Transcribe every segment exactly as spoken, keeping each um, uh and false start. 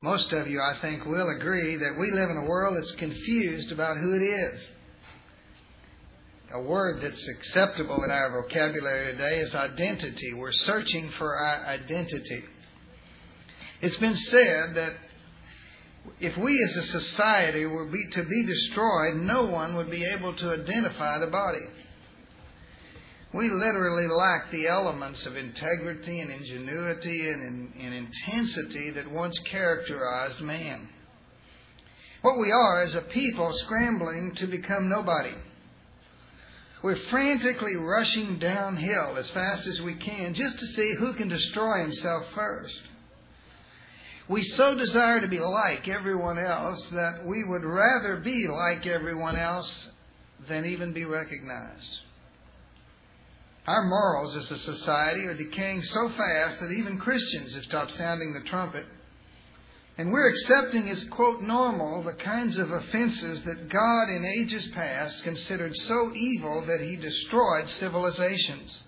Most of you, I think, will agree that we live in a world that's confused about who it is. A word that's acceptable in our vocabulary today is identity. We're searching for our identity. It's been said that if we as a society were be, to be destroyed, no one would be able to identify the body. We literally lack the elements of integrity and ingenuity and, and intensity that once characterized man. What we are is a people scrambling to become nobody. We're frantically rushing downhill as fast as we can just to see who can destroy himself first. We so desire to be like everyone else that we would rather be like everyone else than even be recognized. Our morals as a society are decaying so fast that even Christians have stopped sounding the trumpet. And we're accepting as, quote, normal the kinds of offenses that God in ages past considered so evil that He destroyed civilizations.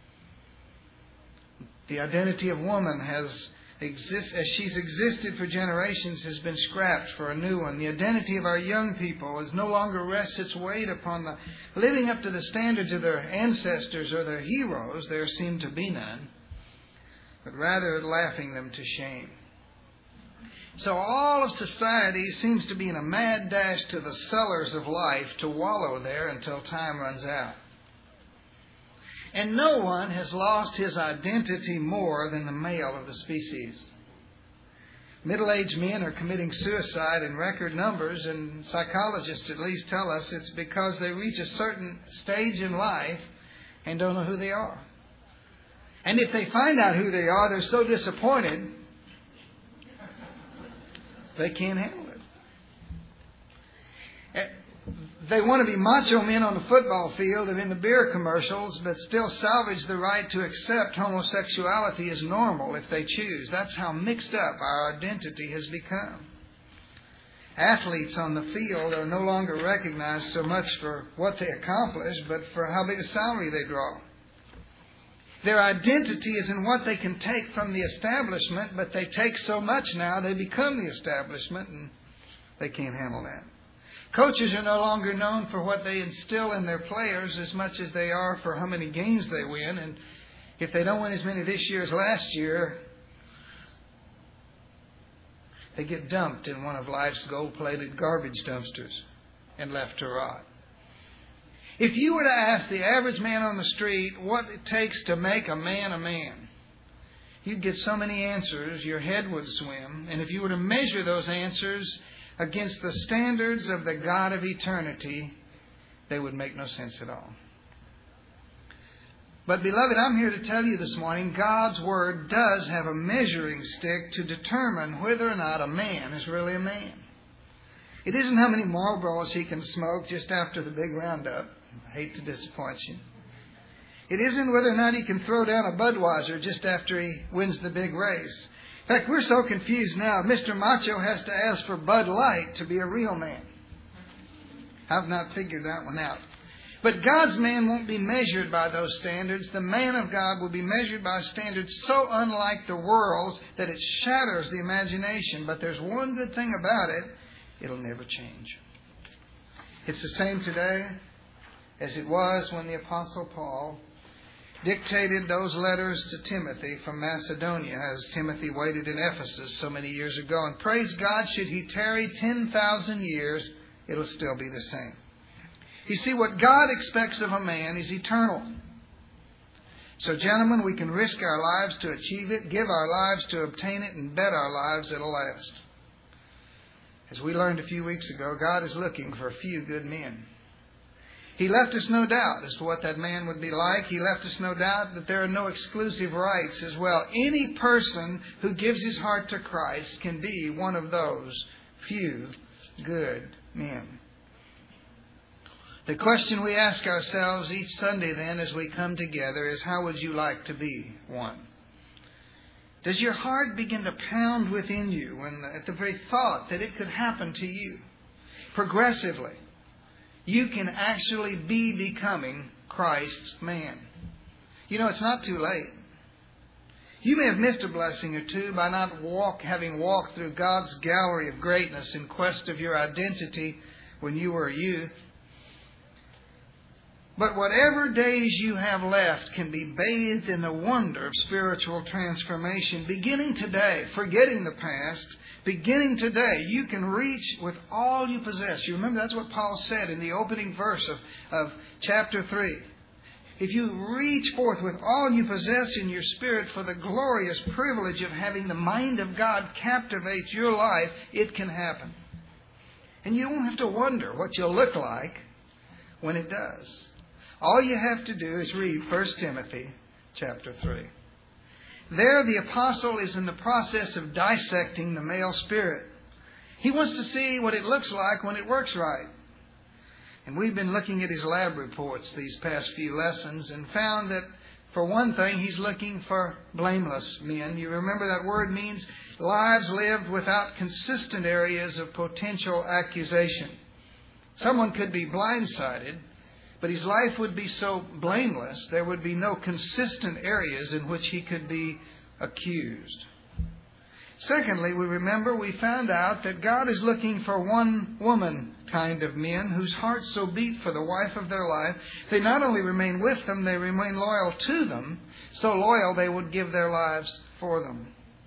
The identity of woman has exist as she's existed for generations has been scrapped for a new one. The identity of our young people is no longer rests its weight upon the living up to the standards of their ancestors or their heroes. There seem to be none, but rather laughing them to shame. So all of society seems to be in a mad dash to the cellars of life to wallow there until time runs out. And no one has lost his identity more than the male of the species. Middle-aged men are committing suicide in record numbers, and psychologists at least tell us it's because they reach a certain stage in life and don't know who they are. And if they find out who they are, they're so disappointed they can't handle it. They want to be macho men on the football field and in the beer commercials, but still salvage the right to accept homosexuality as normal if they choose. That's how mixed up our identity has become. Athletes on the field are no longer recognized so much for what they accomplish, but for how big a salary they draw. Their identity is in what they can take from the establishment, but they take so much now they become the establishment, and they can't handle that. Coaches are no longer known for what they instill in their players as much as they are for how many games they win. And if they don't win as many this year as last year, they get dumped in one of life's gold-plated garbage dumpsters and left to rot. If you were to ask the average man on the street what it takes to make a man a man, you'd get so many answers, your head would swim. And if you were to measure those answers against the standards of the God of eternity, they would make no sense at all. But beloved, I'm here to tell you this morning, God's Word does have a measuring stick to determine whether or not a man is really a man. It isn't how many Marlboros he can smoke just after the big roundup. I hate to disappoint you. It isn't whether or not he can throw down a Budweiser just after he wins the big race. In fact, we're so confused now. Mister Macho has to ask for Bud Light to be a real man. I've not figured that one out. But God's man won't be measured by those standards. The man of God will be measured by standards so unlike the world's that it shatters the imagination. But there's one good thing about it. It'll never change. It's the same today as it was when the Apostle Paul dictated those letters to Timothy from Macedonia as Timothy waited in Ephesus so many years ago. And praise God, should he tarry ten thousand years, it'll still be the same. You see, what God expects of a man is eternal. So, gentlemen, we can risk our lives to achieve it, give our lives to obtain it, and bet our lives it'll last. As we learned a few weeks ago, God is looking for a few good men. He left us no doubt as to what that man would be like. He left us no doubt that there are no exclusive rights as well. Any person who gives his heart to Christ can be one of those few good men. The question we ask ourselves each Sunday then as we come together is, how would you like to be one? Does your heart begin to pound within you when, at the very thought that it could happen to you? Progressively, you can actually be becoming Christ's man. You know, it's not too late. You may have missed a blessing or two by not walk, having walked through God's gallery of greatness in quest of your identity when you were a youth. But whatever days you have left can be bathed in the wonder of spiritual transformation. Beginning today, forgetting the past, beginning today, you can reach with all you possess. You remember that's what Paul said in the opening verse of, of chapter three. If you reach forth with all you possess in your spirit for the glorious privilege of having the mind of God captivate your life, it can happen. And you don't have to wonder what you'll look like when it does. All you have to do is read First Timothy chapter three. There the apostle is in the process of dissecting the male spirit. He wants to see what it looks like when it works right. And we've been looking at his lab reports these past few lessons and found that, for one thing, he's looking for blameless men. You remember that word means lives lived without consistent areas of potential accusation. Someone could be blindsided, but his life would be so blameless, there would be no consistent areas in which he could be accused. Secondly, we remember we found out that God is looking for one woman kind of men whose hearts so beat for the wife of their life, they not only remain with them, they remain loyal to them, so loyal they would give their lives for them.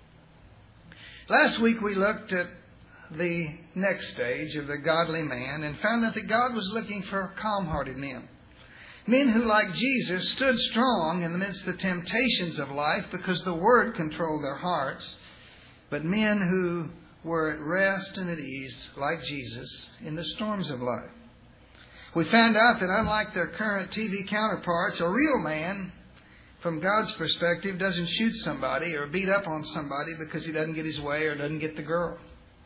Last week we looked at the next stage of the godly man and found out that God was looking for calm-hearted men. Men who, like Jesus, stood strong in the midst of the temptations of life because the Word controlled their hearts, but men who were at rest and at ease, like Jesus, in the storms of life. We found out that unlike their current T V counterparts, a real man, from God's perspective, doesn't shoot somebody or beat up on somebody because he doesn't get his way or doesn't get the girl.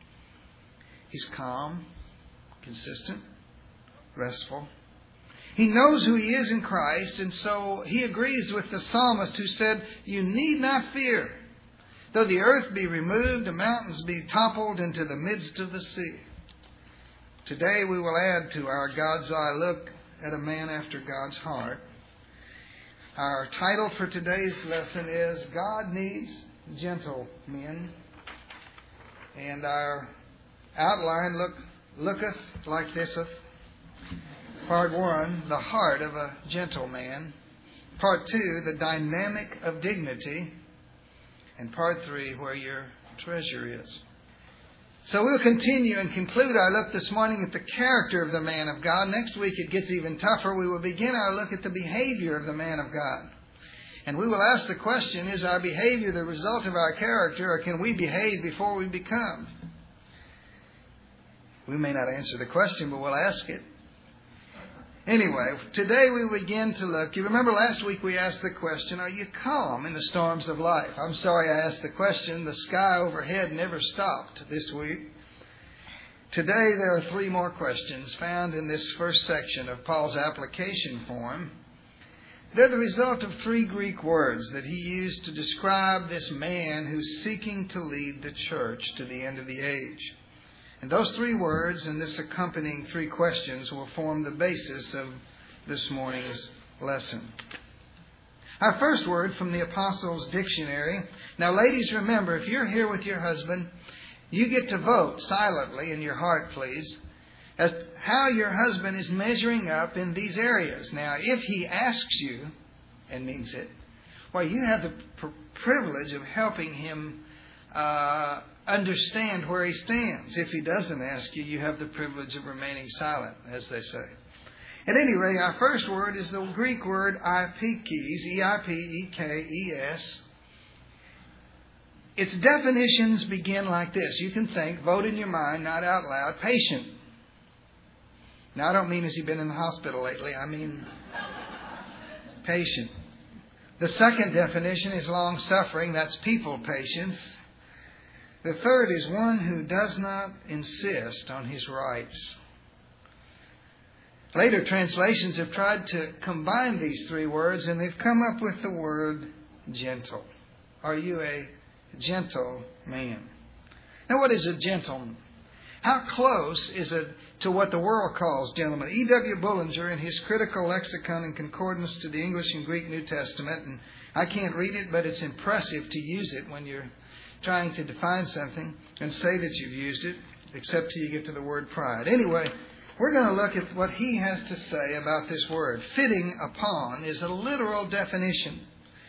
He's calm, consistent, restful. He knows who he is in Christ, and so he agrees with the psalmist who said, "You need not fear. Though the earth be removed, the mountains be toppled into the midst of the sea." Today we will add to our God's eye look at a man after God's heart. Our title for today's lesson is God Needs Gentle Men. And our outline look looketh like thiseth. Part one, the heart of a gentle man. Part two, the dynamic of dignity. And part three, where your treasure is. So we'll continue and conclude our look this morning at the character of the man of God. Next week it gets even tougher. We will begin our look at the behavior of the man of God. And we will ask the question, is our behavior the result of our character, or can we behave before we become? We may not answer the question, but we'll ask it. Anyway, today we begin to look. You remember last week we asked the question, are you calm in the storms of life? I'm sorry I asked the question. The sky overhead never stopped this week. Today there are three more questions found in this first section of Paul's application form. They're the result of three Greek words that he used to describe this man who's seeking to lead the church to the end of the age. And those three words and this accompanying three questions will form the basis of this morning's lesson. Our first word from the Apostles' Dictionary. Now, ladies, remember, if you're here with your husband, you get to vote silently in your heart, please, as to how your husband is measuring up in these areas. Now, if he asks you, and means it, well, you have the pr- privilege of helping him uh, understand where he stands. If he doesn't ask you, you have the privilege of remaining silent, as they say. At any rate, our first word is the Greek word eipikes, E I P E K E S. Its definitions begin like this. You can think, vote in your mind, not out loud. Patient. Now, I don't mean has he been in the hospital lately. I mean patient. The second definition is long-suffering. That's people patience. The third is one who does not insist on his rights. Later translations have tried to combine these three words, and they've come up with the word gentle. Are you a gentle man? Now, what is a gentleman? How close is it to what the world calls gentlemen? E W Bullinger, in his Critical Lexicon and Concordance to the English and Greek New Testament, and I can't read it, but it's impressive to use it when you're trying to define something and say that you've used it, except till you get to the word pride. Anyway, we're going to look at what he has to say about this word. Fitting upon is a literal definition.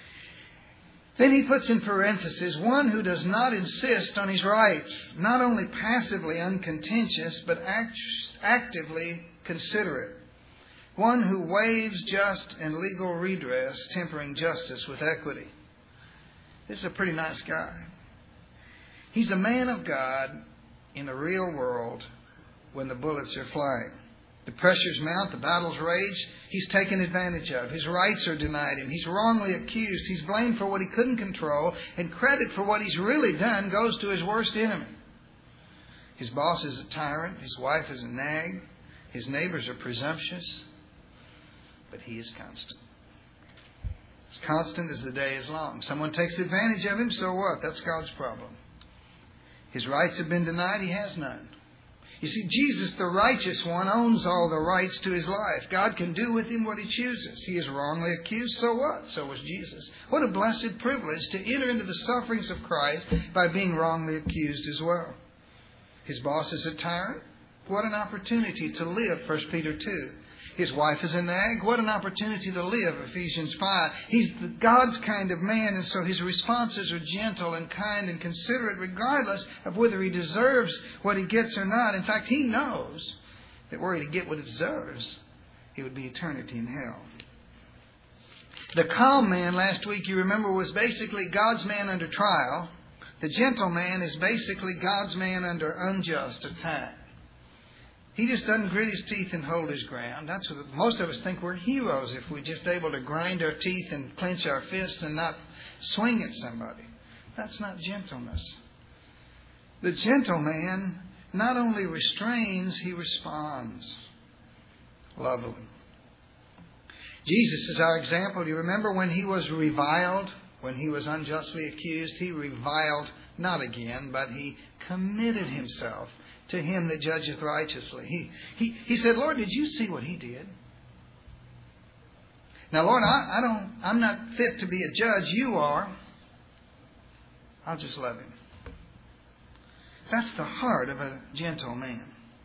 Then he puts in parentheses, one who does not insist on his rights, not only passively uncontentious, but act- actively considerate. One who waives just and legal redress, tempering justice with equity. This is a pretty nice guy. He's a man of God in the real world when the bullets are flying. The pressures mount, the battles rage. He's taken advantage of. His rights are denied him. He's wrongly accused. He's blamed for what he couldn't control. And credit for what he's really done goes to his worst enemy. His boss is a tyrant. His wife is a nag. His neighbors are presumptuous. But he is constant. As constant as the day is long. Someone takes advantage of him, so what? That's God's problem. His rights have been denied. He has none. You see, Jesus, the righteous one, owns all the rights to his life. God can do with him what he chooses. He is wrongly accused, so what? So was Jesus. What a blessed privilege to enter into the sufferings of Christ by being wrongly accused as well. His boss is a tyrant. What an opportunity to live, First Peter two. His wife is a nag. What an opportunity to live, Ephesians five. He's God's kind of man, and so his responses are gentle and kind and considerate regardless of whether he deserves what he gets or not. In fact, he knows that were he to get what he deserves, he would be eternity in hell. The calm man last week, you remember, was basically God's man under trial. The gentle man is basically God's man under unjust attack. He just doesn't grit his teeth and hold his ground. That's what most of us think we're heroes if we're just able to grind our teeth and clench our fists and not swing at somebody. That's not gentleness. The gentle man not only restrains, he responds. Lovely. Jesus is our example. You remember when he was reviled, when he was unjustly accused, he reviled not again, but he committed himself to him that judgeth righteously. He, he, he said, Lord, did you see what he did? Now, Lord, I, I don't, I'm not fit to be a judge. You are. I'll just love him. That's the heart of a gentle man.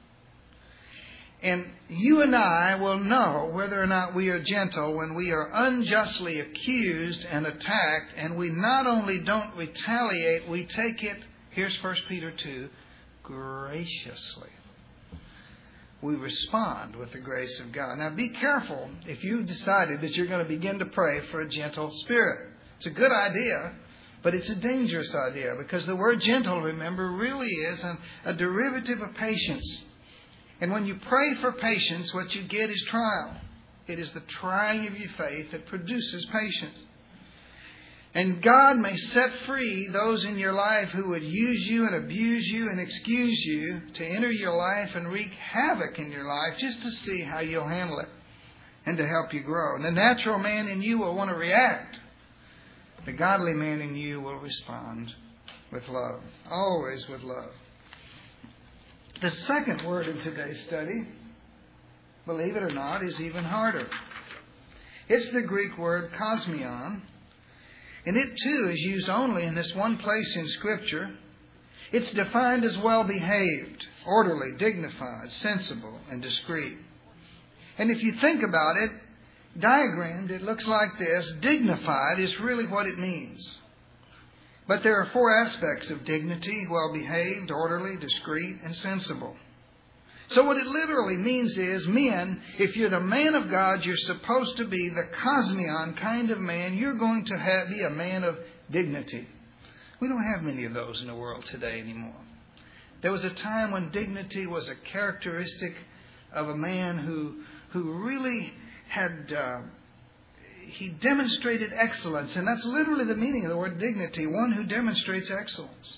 And you and I will know whether or not we are gentle when we are unjustly accused and attacked, and we not only don't retaliate, we take it, here's First Peter two, graciously. We respond with the grace of God. Now be careful if you've decided that you're going to begin to pray for a gentle spirit. It's a good idea, but it's a dangerous idea because the word gentle, remember, really is an, a derivative of patience. And when you pray for patience, what you get is trial. It is the trying of your faith that produces patience. And God may set free those in your life who would use you and abuse you and excuse you to enter your life and wreak havoc in your life just to see how you'll handle it and to help you grow. And the natural man in you will want to react. The godly man in you will respond with love, always with love. The second word in today's study, believe it or not, is even harder. It's the Greek word kosmion. And it, too, is used only in this one place in Scripture. It's defined as well-behaved, orderly, dignified, sensible, and discreet. And if you think about it, diagrammed, it looks like this. Dignified is really what it means. But there are four aspects of dignity: well-behaved, orderly, discreet, and sensible. So what it literally means is, men, if you're the man of God, you're supposed to be the kosmion kind of man. You're going to have, be a man of dignity. We don't have many of those in the world today anymore. There was a time when dignity was a characteristic of a man who, who really had, uh, he demonstrated excellence. And that's literally the meaning of the word dignity, one who demonstrates excellence.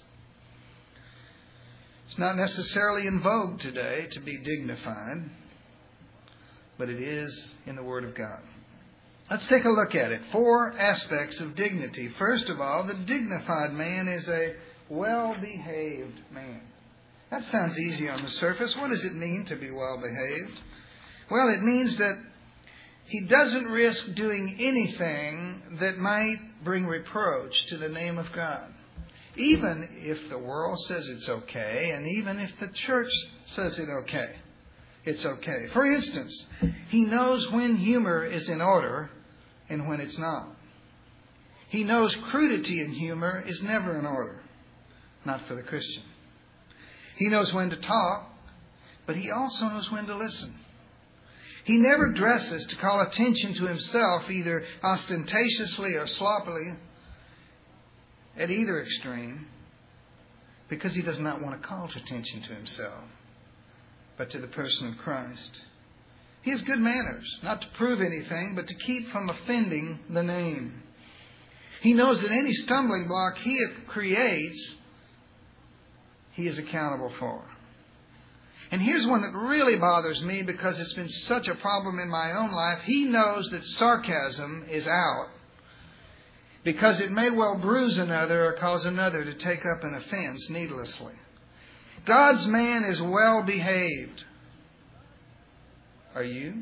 It's not necessarily in vogue today to be dignified, but it is in the Word of God. Let's take a look at it. Four aspects of dignity. First of all, the dignified man is a well-behaved man. That sounds easy on the surface. What does it mean to be well-behaved? Well, it means that He doesn't risk doing anything that might bring reproach to the name of God. Even if the world says it's okay, and even if the church says it's okay, it's okay. For instance, he knows when humor is in order and when it's not. He knows crudity in humor is never in order, not for the Christian. He knows when to talk, but he also knows when to listen. He never dresses to call attention to himself, either ostentatiously or sloppily, at either extreme, because he does not want to call attention to himself, but to the person of Christ. He has good manners, not to prove anything, but to keep from offending the name. He knows that any stumbling block he creates, he is accountable for. And here's one that really bothers me because it's been such a problem in my own life. He knows that sarcasm is out because it may well bruise another or cause another to take up an offense needlessly. God's man is well behaved. Are you?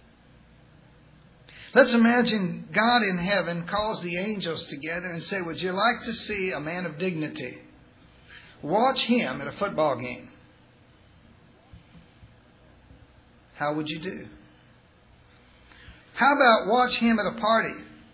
Let's imagine God in heaven calls the angels together and say, would you like to see a man of dignity? Watch him at a football game. How would you do? How about watch him at a party?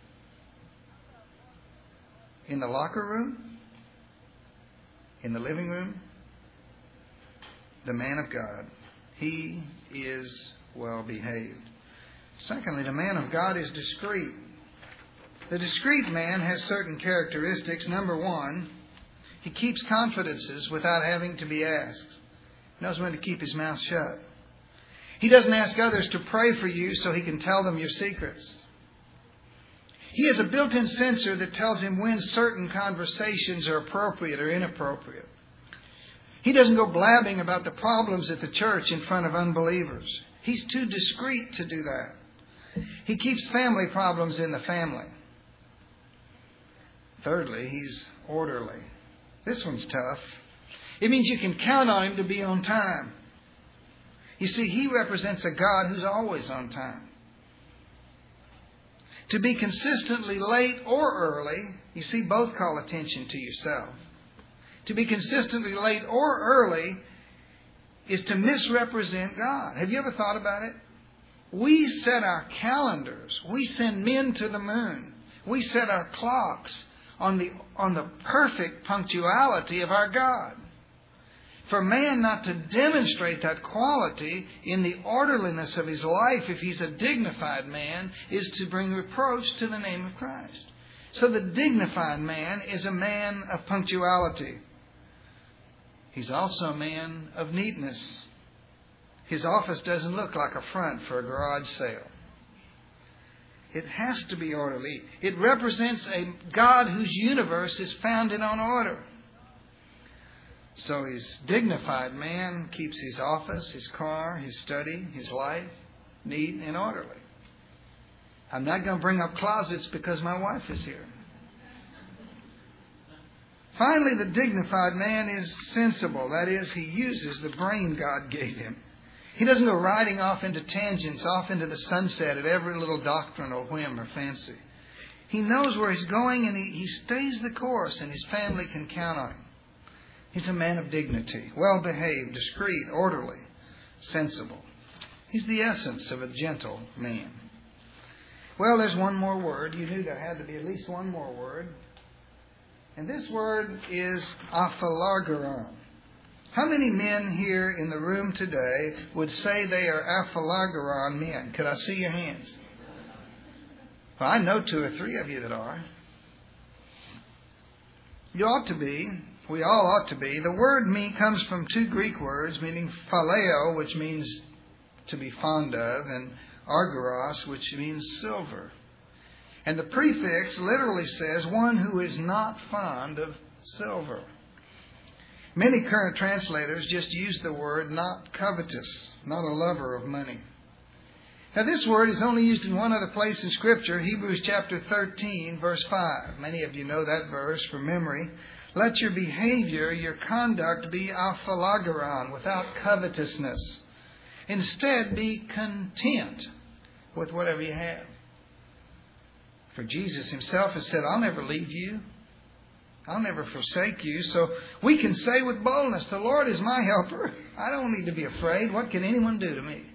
In the locker room? In the living room? The man of God, he is well behaved. Secondly, the man of God is discreet. The discreet man has certain characteristics. Number one, he keeps confidences without having to be asked. He knows when to keep his mouth shut. He doesn't ask others to pray for you so he can tell them your secrets. He has a built-in censor that tells him when certain conversations are appropriate or inappropriate. He doesn't go blabbing about the problems at the church in front of unbelievers. He's too discreet to do that. He keeps family problems in the family. Thirdly, he's orderly. This one's tough. It means you can count on him to be on time. You see, he represents a God who's always on time. To be consistently late or early, you see, both call attention to yourself. To be consistently late or early is to misrepresent God. Have you ever thought about it? We set our calendars. We send men to the moon. We set our clocks on the, on the perfect punctuality of our God. For man not to demonstrate that quality in the orderliness of his life, if he's a dignified man, is to bring reproach to the name of Christ. So the dignified man is a man of punctuality. He's also a man of neatness. His office doesn't look like a front for a garage sale. It has to be orderly. It represents a God whose universe is founded on order. So his dignified man keeps his office, his car, his study, his life neat and orderly. I'm not going to bring up closets because my wife is here. Finally, the dignified man is sensible. That is, he uses the brain God gave him. He doesn't go riding off into tangents, off into the sunset at every little doctrinal whim or fancy. He knows where he's going and he, he stays the course, and his family can count on him. He's a man of dignity, well-behaved, discreet, orderly, sensible. He's the essence of a gentle man. Well, there's one more word. You knew there had to be at least one more word. And this word is aphilargeron. How many men here in the room today would say they are aphilargeron men? Could I see your hands? Well, I know two or three of you that are. You ought to be. We all ought to be. The word me comes from two Greek words, meaning phileo, which means to be fond of, and argeros, which means silver. And the prefix literally says one who is not fond of silver. Many current translators just use the word not covetous, not a lover of money. Now this word is only used in one other place in Scripture, Hebrews chapter thirteen, verse five. Many of you know that verse from memory. Let your behavior, your conduct be aphilargeron, without covetousness. Instead, be content with whatever you have. For Jesus himself has said, I'll never leave you. I'll never forsake you. So we can say with boldness, the Lord is my helper. I don't need to be afraid. What can anyone do to me?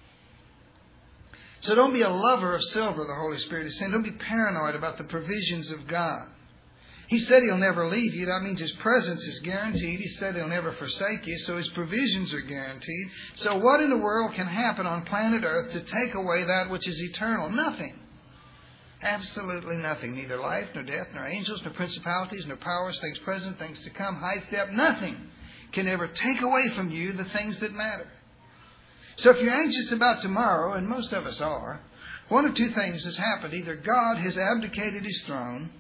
So don't be a lover of silver, the Holy Spirit is saying. Don't be paranoid about the provisions of God. He said He'll never leave you. That means His presence is guaranteed. He said He'll never forsake you. So His provisions are guaranteed. So what in the world can happen on planet Earth to take away that which is eternal? Nothing. Absolutely nothing. Neither life, nor death, nor angels, nor principalities, nor powers, things present, things to come, height, depth. Nothing can ever take away from you the things that matter. So if you're anxious about tomorrow, and most of us are, one of two things has happened. Either God has abdicated His throne,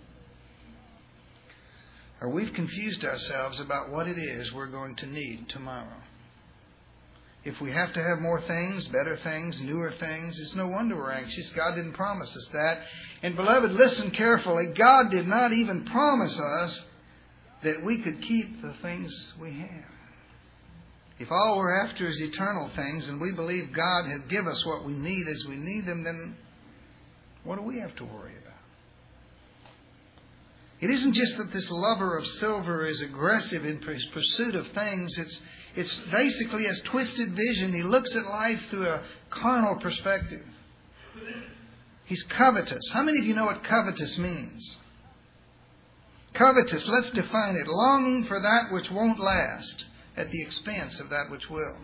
or we've confused ourselves about what it is we're going to need tomorrow. If we have to have more things, better things, newer things, it's no wonder we're anxious. God didn't promise us that. And beloved, listen carefully. God did not even promise us that we could keep the things we have. If all we're after is eternal things, and we believe God has given us what we need as we need them, then what do we have to worry about? It isn't just that this lover of silver is aggressive in his pursuit of things. It's, it's basically has twisted vision. He looks at life through a carnal perspective. He's covetous. How many of you know what covetous means? Covetous, let's define it. Longing for that which won't last at the expense of that which will.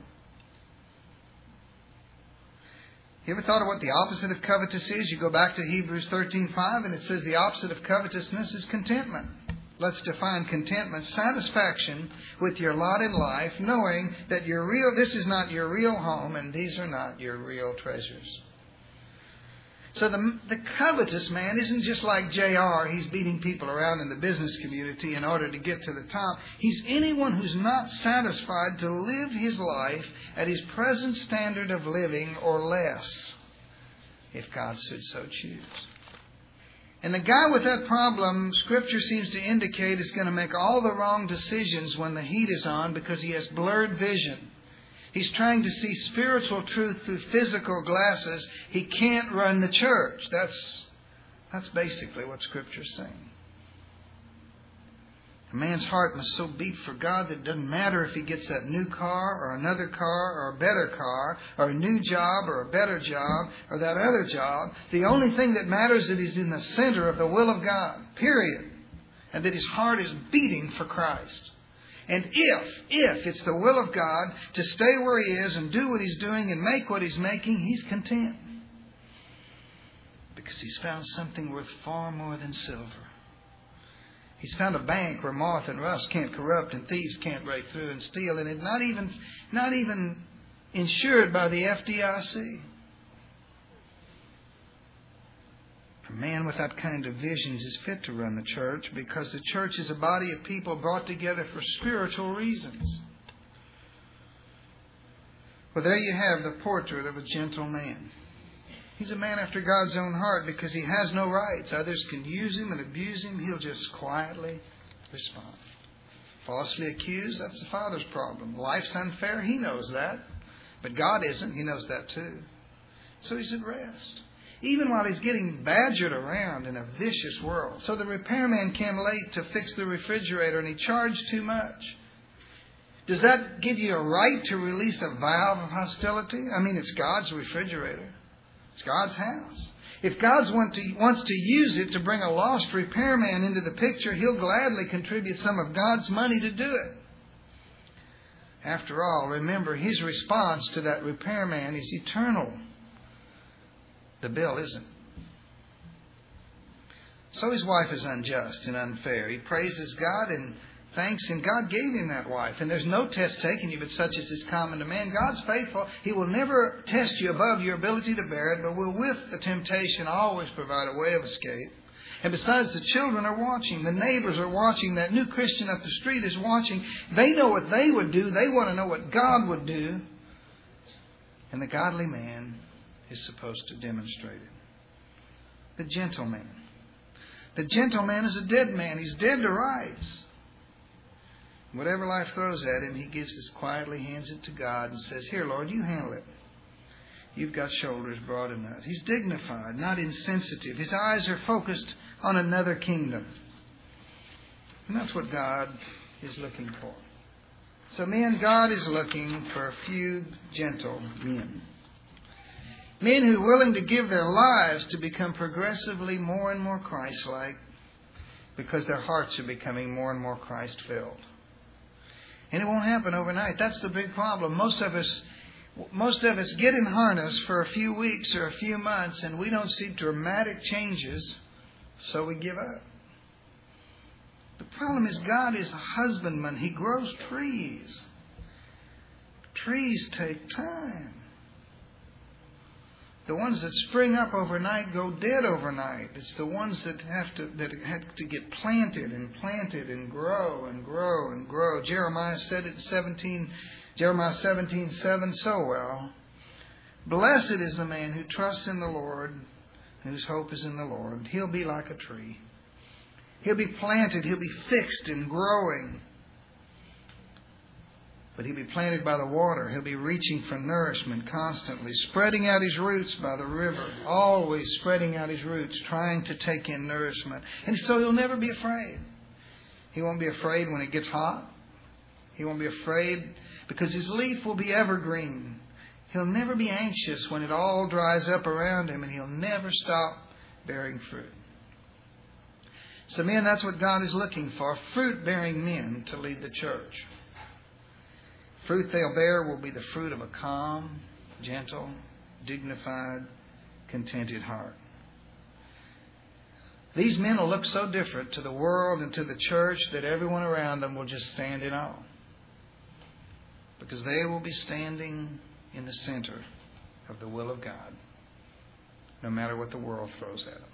You ever thought of what the opposite of covetous is? You go back to Hebrews thirteen five and it says the opposite of covetousness is contentment. Let's define contentment. Satisfaction with your lot in life, knowing that your real, this is not your real home and these are not your real treasures. So the, the covetous man isn't just like J R He's beating people around in the business community in order to get to the top. He's anyone who's not satisfied to live his life at his present standard of living or less, if God should so choose. And the guy with that problem, Scripture seems to indicate, is going to make all the wrong decisions when the heat is on because he has blurred vision. He's trying to see spiritual truth through physical glasses. He can't run the church. That's, that's basically what Scripture's saying. A man's heart must so beat for God that it doesn't matter if he gets that new car or another car or a better car or a new job or a better job or that other job. The only thing that matters is that he's in the center of the will of God, period. And that his heart is beating for Christ. And if, if it's the will of God to stay where he is and do what he's doing and make what he's making, he's content. Because he's found something worth far more than silver. He's found a bank where moth and rust can't corrupt and thieves can't break through and steal. And it's not even, not even insured by the F D I C. A man with that kind of visions is fit to run the church because the church is a body of people brought together for spiritual reasons. Well, there you have the portrait of a gentle man. He's a man after God's own heart because he has no rights. Others can use him and abuse him. He'll just quietly respond. Falsely accused, that's the Father's problem. Life's unfair, he knows that. But God isn't, he knows that too. So he's at rest. Even while he's getting badgered around in a vicious world. So the repairman came late to fix the refrigerator and he charged too much. Does that give you a right to release a valve of hostility? I mean, it's God's refrigerator. It's God's house. If God want to, wants to use it to bring a lost repairman into the picture, he'll gladly contribute some of God's money to do it. After all, remember, his response to that repairman is eternal. The bill isn't. So his wife is unjust and unfair. He praises God and thanks Him. God gave him that wife. And there's no test taken you but such as is common to man. God's faithful. He will never test you above your ability to bear it, but will with the temptation always provide a way of escape. And besides, the children are watching. The neighbors are watching. That new Christian up the street is watching. They know what they would do. They want to know what God would do. And the godly man is supposed to demonstrate it. The gentle man. The gentle man is a dead man. He's dead to rights. Whatever life throws at him, he gives this quietly, hands it to God and says, "Here, Lord, you handle it. You've got shoulders broad enough. He's dignified, not insensitive. His eyes are focused on another kingdom. And that's what God is looking for. So men, God is looking for a few gentle men. Men who are willing to give their lives to become progressively more and more Christ-like because their hearts are becoming more and more Christ-filled. And it won't happen overnight. That's the big problem. Most of us Most of us get in harness for a few weeks or a few months and we don't see dramatic changes, so we give up. The problem is God is a husbandman. He grows trees. Trees take time. The ones that spring up overnight go dead overnight. It's the ones that have to that have to get planted and planted and grow and grow and grow. Jeremiah said it in seventeen Jeremiah seventeen seven so well. Blessed is the man who trusts in the Lord, whose hope is in the Lord. He'll be like a tree. He'll be planted. He'll be fixed and growing. But he'll be planted by the water. He'll be reaching for nourishment constantly, spreading out his roots by the river, always spreading out his roots, trying to take in nourishment. And so he'll never be afraid. He won't be afraid when it gets hot. He won't be afraid because his leaf will be evergreen. He'll never be anxious when it all dries up around him, and he'll never stop bearing fruit. So men, that's what God is looking for, fruit-bearing men to lead the church. Fruit they'll bear will be the fruit of a calm, gentle, dignified, contented heart. These men will look so different to the world and to the church that everyone around them will just stand in awe. Because they will be standing in the center of the will of God, no matter what the world throws at them.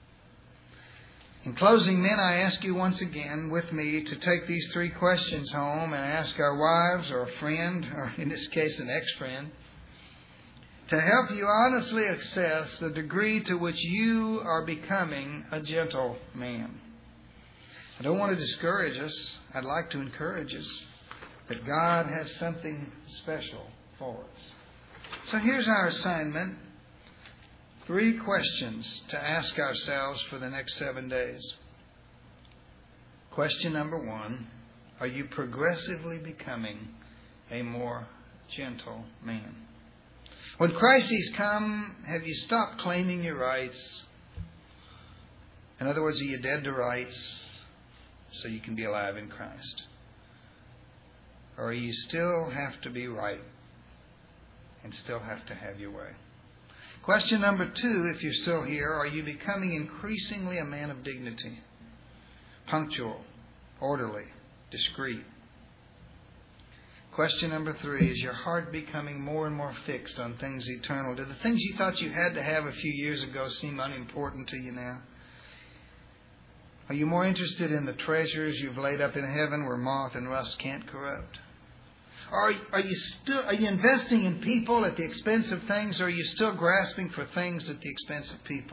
In closing, men, I ask you once again with me to take these three questions home and ask our wives or a friend, or in this case an ex-friend, to help you honestly assess the degree to which you are becoming a gentle man. I don't want to discourage us. I'd like to encourage us that God has something special for us. So here's our assignment. Three questions to ask ourselves for the next seven days. Question number one, are you progressively becoming a more gentle man? When crises come, have you stopped claiming your rights? In other words, are you dead to rights so you can be alive in Christ? Or you still have to be right and still have to have your way? Question number two, if you're still here, are you becoming increasingly a man of dignity? Punctual, orderly, discreet. Question number three, is your heart becoming more and more fixed on things eternal? Do the things you thought you had to have a few years ago seem unimportant to you now? Are you more interested in the treasures you've laid up in heaven where moth and rust can't corrupt? Are, are you still are you investing in people at the expense of things, or are you still grasping for things at the expense of people?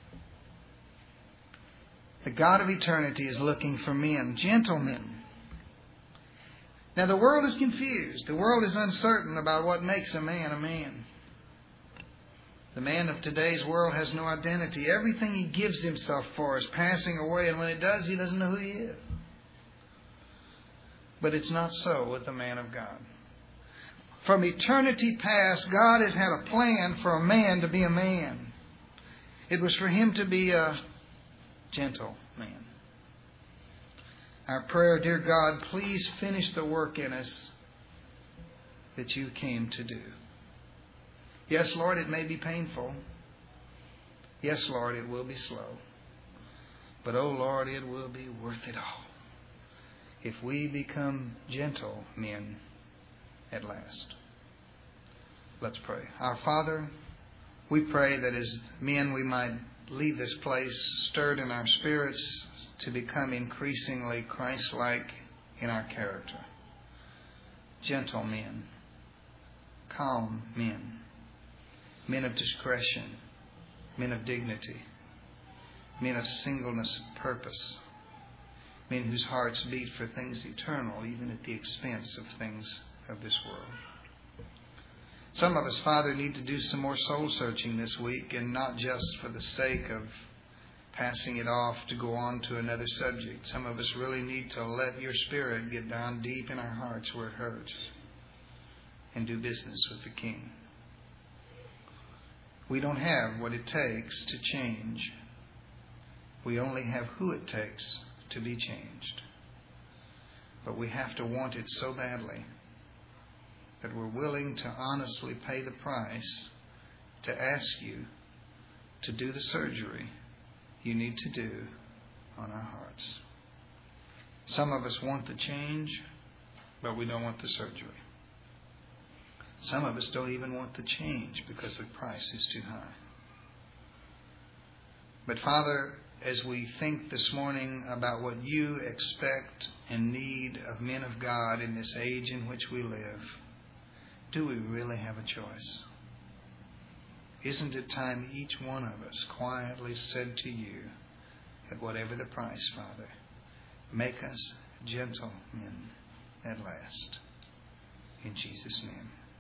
The God of eternity is looking for men, gentle men. Now the world is confused. The world is uncertain about what makes a man a man. The man of today's world has no identity. Everything he gives himself for is passing away, and when it does, he doesn't know who he is. But it's not so with the man of God. From eternity past, God has had a plan for a man to be a man. It was for him to be a gentle man. Our prayer, dear God, please finish the work in us that you came to do. Yes, Lord, it may be painful. Yes, Lord, it will be slow. But, oh, Lord, it will be worth it all if we become gentle men at last. Let's pray. Our Father, we pray that as men we might leave this place stirred in our spirits to become increasingly Christ-like in our character. Gentle men, calm men, men of discretion, men of dignity, men of singleness of purpose, men whose hearts beat for things eternal, even at the expense of things of this world. Some of us, Father, need to do some more soul searching this week, and not just for the sake of passing it off to go on to another subject. Some of us really need to let your Spirit get down deep in our hearts where it hurts and do business with the King. We don't have what it takes to change. We only have who it takes to be changed. But we have to want it so badly that we're willing to honestly pay the price to ask you to do the surgery you need to do on our hearts. Some of us want the change, but we don't want the surgery. Some of us don't even want the change because the price is too high. But Father, as we think this morning about what you expect and need of men of God in this age in which we live, do we really have a choice? Isn't it time each one of us quietly said to you, at whatever the price, Father, make us gentlemen at last. In Jesus' name.